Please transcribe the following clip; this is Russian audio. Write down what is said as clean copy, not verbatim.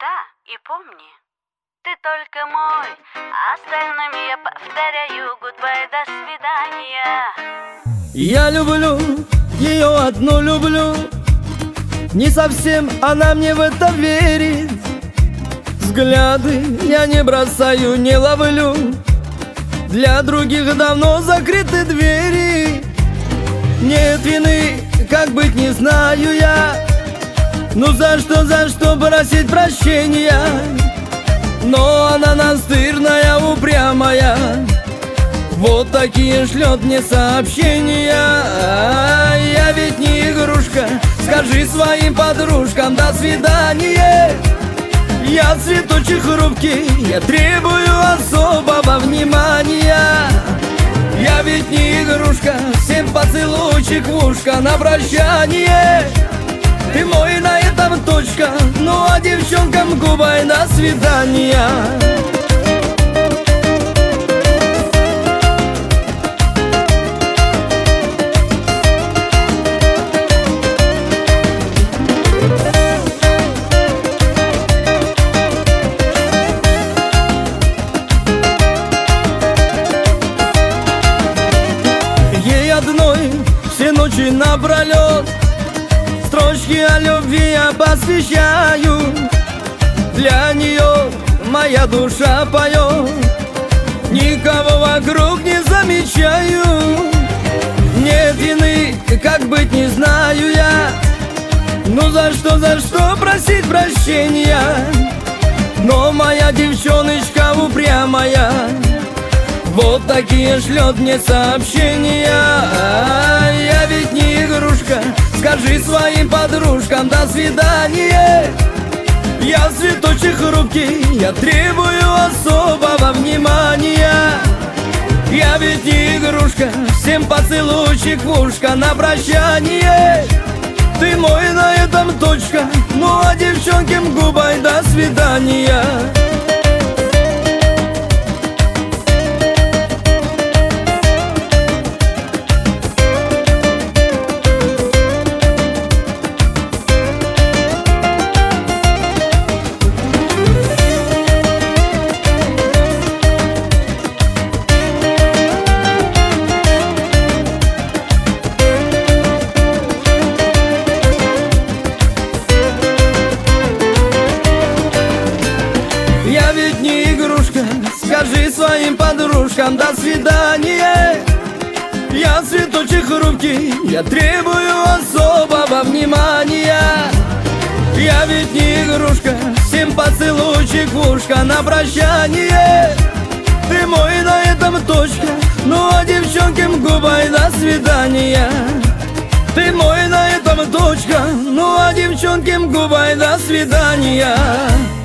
Да, и помни, ты только мой, остальным я повторяю goodbye, до свидания. Я люблю, ее одну люблю. Не совсем она мне в это верит. Взгляды я не бросаю, не ловлю. Для других давно закрыты двери. Нет вины, как быть, не знаю я. Ну за что просить прощения? Но она настырная, упрямая. Вот такие шлет мне сообщения. Я ведь не игрушка, скажи своим подружкам до свидания. Я цветочек хрупкий, я требую особого внимания. Я ведь не игрушка, всем поцелуйчик в ушко на прощание. Ты мой, на этом точка, ну а девчонкам goodbye, до свидания. Ей одной все ночи напролет строчки о любви я посвящаю. Для нее моя душа поет, никого вокруг не замечаю. Нет вины, как быть, не знаю я. Ну за что просить прощения? Но моя девчоночка упрямая. Вот такие шлет мне сообщения. Я ведь не игрушка, скажи своим подружкам до свидания. Я цветочек хрупкий, я требую особого внимания. Я ведь не игрушка, всем поцелуйчик в ушко на прощание. Ты мой, на этом точка, ну а девчонкам goodbye, до свидания. Я ведь не игрушка, скажи своим подружкам до свидания. Я цветочек хрупкий, я требую особого внимания. Я ведь не игрушка, всем поцелуйчик в ушко на прощание. Ты мой, на этом точка, ну а девчонкам goodbye, до свидания. Ты мой, на этом точка, ну а девчонкам goodbye, до свидания.